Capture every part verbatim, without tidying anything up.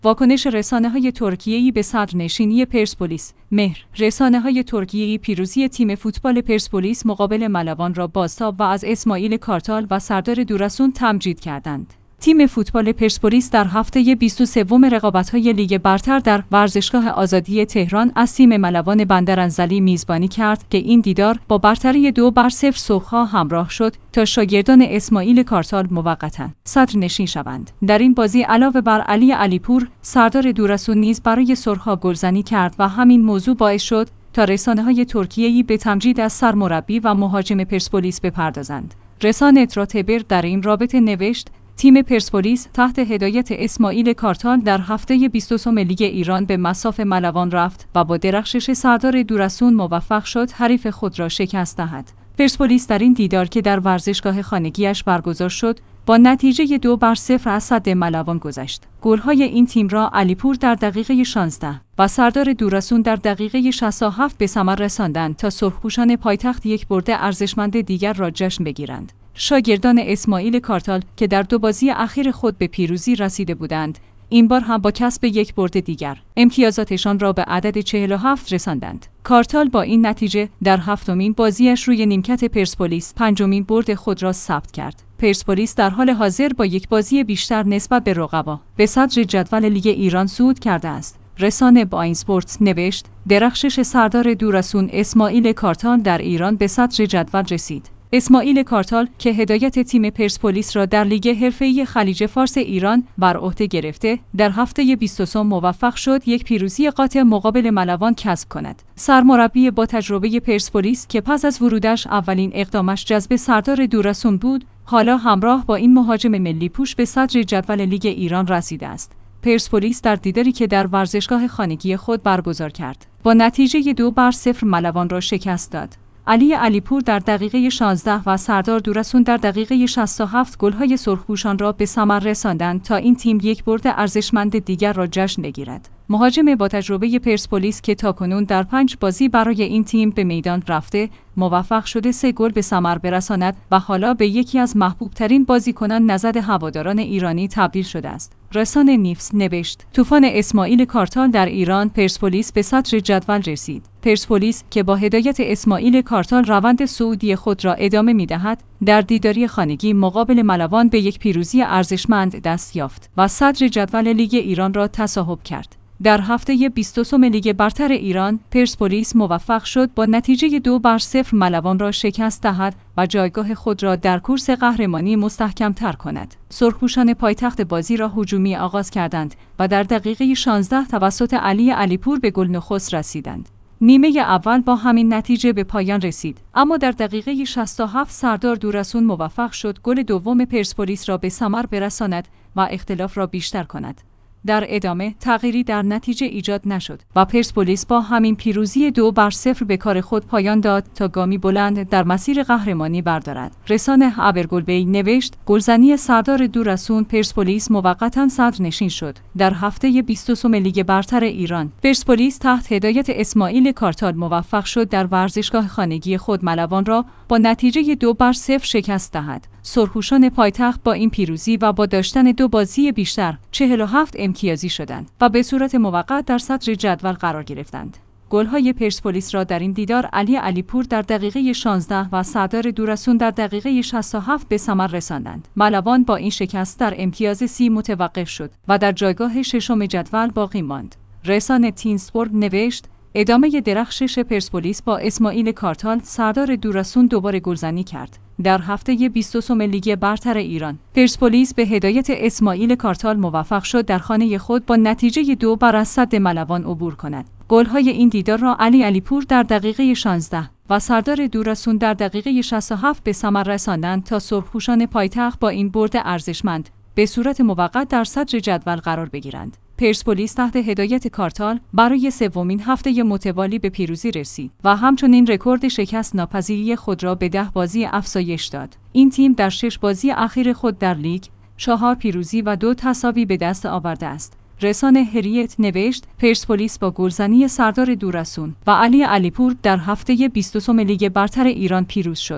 واکنش رسانه‌های ترکیه‌ای به صدرنشینی پرسپولیس. مهر. رسانه‌های ترکیه‌ای پیروزی تیم فوتبال پرسپولیس مقابل ملوان را بازتاب و از اسماعیل کارتال و سردار دورسون تمجید کردند. تیم فوتبال پرسپولیس در هفته بیست و سوم رقابت‌های لیگ برتر در ورزشگاه آزادی تهران از تیم ملوان بندرانزلی میزبانی کرد که این دیدار با برتری دو بر صفر سرخ‌ها همراه شد تا شاگردان اسماعیل کارتال موقتاً صدرنشین شوند. در این بازی علاوه بر علی علیپور، سردار دورسون نیز برای سرخ‌ها گلزنی کرد و همین موضوع باعث شد تا رسانه‌های ترکیه‌ای به تمجید از سرمربی و مهاجم پرسپولیس بپردازند. رسانه تراتبر در این رابطه نوشت: تیم پرسپولیس تحت هدایت اسماعیل کارتال در هفته بیست و سوم لیگ ایران به مصاف ملوان رفت و با درخشش سردار دورسون موفق شد حریف خود را شکست دهد. پرسپولیس در این دیدار که در ورزشگاه خانگیش برگزار شد، با نتیجه دو بر صفر از سد ملوان گذشت. گل‌های این تیم را علیپور در دقیقه شانزده و سردار دورسون در دقیقه شصت و هفت به ثمر رساندند تا سرخپوشان پایتخت یک برد ارزشمند دیگر را جشن بگیرند. شاگردان اسماعیل کارتال که در دو بازی اخیر خود به پیروزی رسیده بودند، این بار هم با کسب یک برد دیگر امتیازاتشان را به عدد چهل و هفت رساندند. کارتال با این نتیجه در هفتمین بازیش روی نیمکت پرسپولیس پنجمین برد خود را ثبت کرد. پرسپولیس در حال حاضر با یک بازی بیشتر نسبت به رقبا به صدر جدول لیگ ایران صعود کرده است. رسانه باین اسپورت نوشت: درخشش سردار دورسون اسماعیل کارتال در ایران به صدر جدول رسید. اسماعیل کارتال که هدایت تیم پرسپولیس را در لیگ حرفه‌ای خلیج فارس ایران بر عهده گرفته، در هفته بیست و سوم موفق شد یک پیروزی قاطع مقابل ملوان کسب کند. سرمربی با تجربه پرسپولیس که پس از ورودش اولین اقدامش جذب سردار دورسون بود، حالا همراه با این مهاجم ملی پوش به صدر جدول لیگ ایران رسیده است. پرسپولیس در دیداری که در ورزشگاه خانگی خود برگزار کرد، با نتیجه دو بر صفر ملوان را شکست داد. علی علیپور در دقیقه شانزده و سردار دورسون در دقیقه شصت و هفت گل‌های سرخپوشان را به ثمر رساندند تا این تیم یک برد ارزشمند دیگر را جشن بگیرد. مهاجم با تجربه پرسپولیس که تاکنون در پنج بازی برای این تیم به میدان رفته، موفق شده سه گل به ثمر برساند و حالا به یکی از محبوب‌ترین بازیکنان نزد هواداران ایرانی تبدیل شده است. رسانه نیفز نوشت: طوفان اسماعیل کارتال در ایران، پرسپولیس به صدر جدول رسید. پرسپولیس که با هدایت اسماعیل کارتال روند صعودی خود را ادامه می‌دهد، در دیداری خانگی مقابل ملوان به یک پیروزی ارزشمند دست یافت و صدر جدول لیگ ایران را تصاحب کرد. در هفته بیست و سوم لیگ برتر ایران، پرسپولیس موفق شد با نتیجه دو بر صفر ملوان را شکست دهد و جایگاه خود را در کورس قهرمانی مستحکم تر کند. سرخپوشان پایتخت بازی را هجومی آغاز کردند و در دقیقه شانزده توسط علی علیپور به گل نخست رسیدند. نیمه اول با همین نتیجه به پایان رسید، اما در دقیقه شصت و هفت سردار دورسون موفق شد گل دوم پرسپولیس را به ثمر برساند و اختلاف را بیشتر کند. در ادامه تغییری در نتیجه ایجاد نشد و پرسپولیس با همین پیروزی دو بر صفر به کار خود پایان داد تا گامی بلند در مسیر قهرمانی بردارد. رسانه ابرگلبی نوشت: گلزنی سردار دورسون پرسپولیس موقتا صدرنشین شد. در هفته بیست و سوم لیگ برتر ایران، پرسپولیس تحت هدایت اسماعیل کارتال موفق شد در ورزشگاه خانگی خود ملوان را با نتیجه دو بر صفر شکست دهد. سرخپوشان پایتخت با این پیروزی و با داشتن دو بازی بیشتر چهل و هفت امتیازی شدند و به صورت موقت در صدر جدول قرار گرفتند. گل‌های پرسپولیس را در این دیدار علی علیپور در دقیقه شانزده و سردار دورسون در دقیقه شصت و هفت به ثمر رساندند. ملوان با این شکست در امتیاز سی متوقف شد و در جایگاه ششم جدول باقی ماند. رسانه تینسپورت نوشت: ادامه درخشش پرسپولیس با اسماعیل کارتال، سردار دورسون دوباره گلزنی کرد. در هفته بیست و سوم لیگ برتر ایران، پرسپولیس به هدایت اسماعیل کارتال موفق شد در خانه خود با نتیجه دو بر از سد ملوان عبور کند. گل‌های این دیدار را علی علیپور در دقیقه شانزده و سردار دورسون در دقیقه شصت و هفت به ثمر رساندند تا سرخپوشان پایتخت با این برد ارزشمند به صورت موقت در صدر جدول قرار بگیرند. پرسپولیس تحت هدایت کارتال برای سومین هفته متوالی به پیروزی رسید و همچنین رکورد شکست ناپذیری خود را به ده بازی افزایش داد. این تیم در شش بازی اخیر خود در لیگ چهار پیروزی و دو تساوی به دست آورده است. رسانه هریت نوشت: پرسپولیس با گلزنی سردار دورسون و علی علیپور در هفته بیست و سوم لیگ برتر ایران پیروز شد.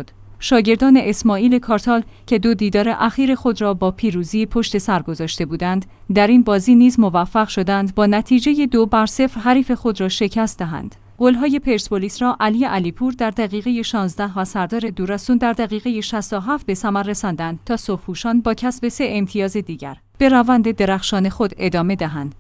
شاگردان اسماعیل کارتال که دو دیدار اخیر خود را با پیروزی پشت سر گذاشته بودند، در این بازی نیز موفق شدند با نتیجه دو بر صفر حریف خود را شکست دهند. گل‌های پرسپولیس را علی علیپور در دقیقه شانزده و سردار دورسون در دقیقه شصت و هفت به ثمر رساندند تا صبحپوشان با کسب سه امتیاز دیگر به روند درخشان خود ادامه دهند.